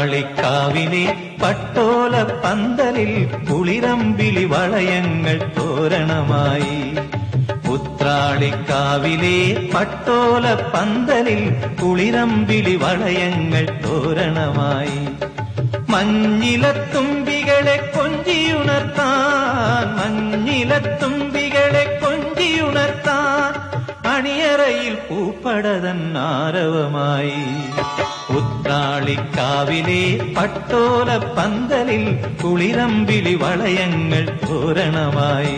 ഉത്രാളിക്കാവിലെ പട്ടോല പന്തലിൽ കുളിരമ്പിളി വളയങ്ങൾ തോരണമായി. ഉത്രാളിക്കാവിലെ പട്ടോല പന്തലിൽ കുളിരമ്പിളി വളയങ്ങൾ തോരണമായി. മഞ്ഞിലത്തുമ്പികളെ കൊഞ്ചിയുണർത്താൻ, മഞ്ഞിലത്തുമ്പികളെ കൊഞ്ചിയുണർത്താൻ അണിയറയിൽ പൂപ്പടതൻ ആരവമായി. ഉത്രാളിക്കാവിലെ പട്ടോല പന്തലിൽ കുളിരമ്പിളി വളയങ്ങൾ തോരണമായി.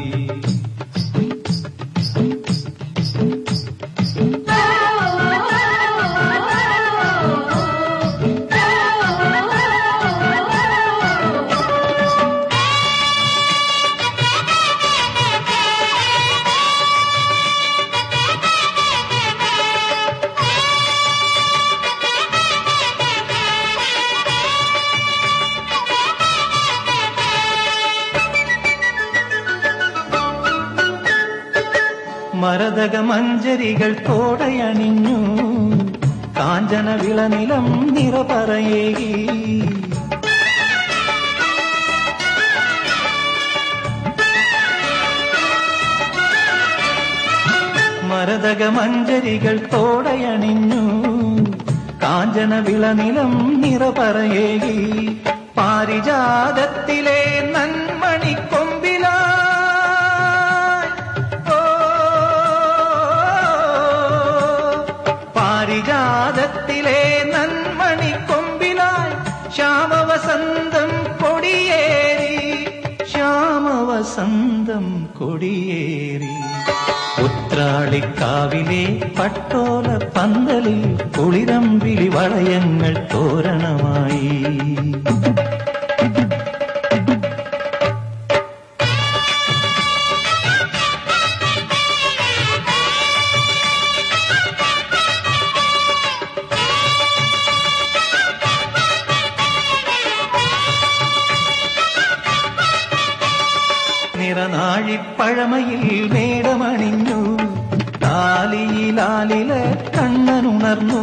മരതക മഞ്ചരികൾ തോടയണിഞ്ഞു, കാഞ്ചന വിളനിലം നിറപറയേകി. മരതക മഞ്ചരികൾ തോടയണിഞ്ഞു, കാഞ്ചന വിളനിലം നിറപറയേകി. പാരിജാതത്തിലെ നന്മണിക്കൊമ്പിലാ പാരിജാതത്തിലെ നന്മണിക്കൊമ്പിലായി ശ്യാമവസന്തം കൊടിയേറി, ശ്യാമവസന്തം കൊടിയേറി. ഉത്രാളിക്കാവിലെ പട്ടോല പന്തലിൽ കുളിരമ്പിളി വളയങ്ങൾ തോരണമായി. നിറനാഴിപ്പഴമയിൽ മേടമണിഞ്ഞു, താലിയിലാലില കണ്ണനുണർന്നു.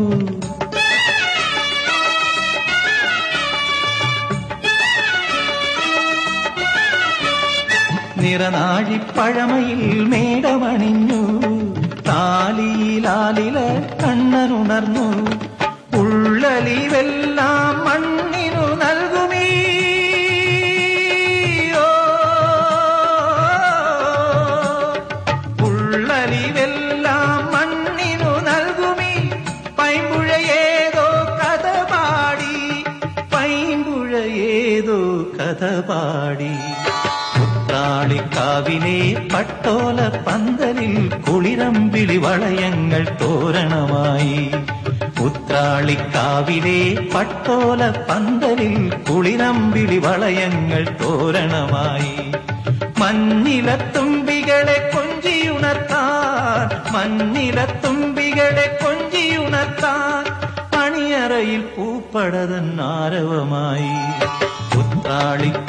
നിറനാഴിപ്പഴമയിൽ മേടമണിഞ്ഞു, താലിയിലാലില കണ്ണനുണർന്നു. ഉള്ളലിവെല്ലാം മണ്ണിനു നൽകുമീ കഥ പാടി. ഉത്രാളിക്കാവിലെ പട്ടോല പന്തലിൽ കുളിരമ്പിളി വളയങ്ങൾ തോരണമായി. ഉത്രാളിക്കാവിലെ പട്ടോല പന്തലിൽ കുളിരമ്പിളി വളയങ്ങൾ തോരണമായി. മഞ്ഞിലത്തുമ്പികളെ കൊഞ്ചിയുണർത്താൻ, മഞ്ഞിലത്തുമ്പികളെ കൊഞ്ചിയുണർത്താൻ അണിയറയിൽ പൂപ്പടതൻ ആരവമായി.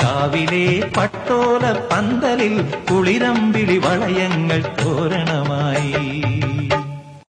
ഉത്രാളിക്കാവിലെ പട്ടോല പന്തലിൽ കുളിരമ്പിളി വളയങ്ങൾ തോരണമായി.